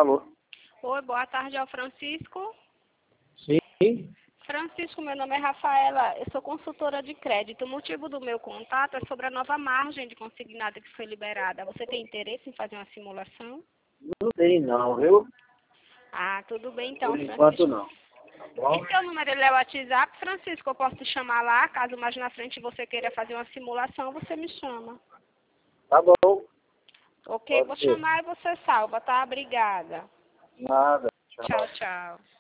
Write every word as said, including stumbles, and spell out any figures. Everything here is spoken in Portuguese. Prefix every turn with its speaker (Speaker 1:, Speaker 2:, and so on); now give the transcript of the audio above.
Speaker 1: Alô?
Speaker 2: Oi, boa tarde, é o Francisco.
Speaker 1: Sim.
Speaker 2: Francisco, meu nome é Rafaela, eu sou consultora de crédito. O motivo do meu contato é sobre a nova margem de consignada que foi liberada. Você tem interesse em fazer uma simulação?
Speaker 1: Não tem não, viu?
Speaker 2: Ah, tudo bem então,
Speaker 1: Por
Speaker 2: Francisco.
Speaker 1: enquanto não. Tá bom?
Speaker 2: E seu número ele é o WhatsApp, Francisco? Eu posso te chamar lá, caso mais na frente você queira fazer uma simulação, você me chama.
Speaker 1: Tá bom.
Speaker 2: Ok,
Speaker 1: Pode
Speaker 2: vou
Speaker 1: ser.
Speaker 2: chamar e você salva, tá? Obrigada.
Speaker 1: Nada. Tchau.
Speaker 2: Tchau, tchau.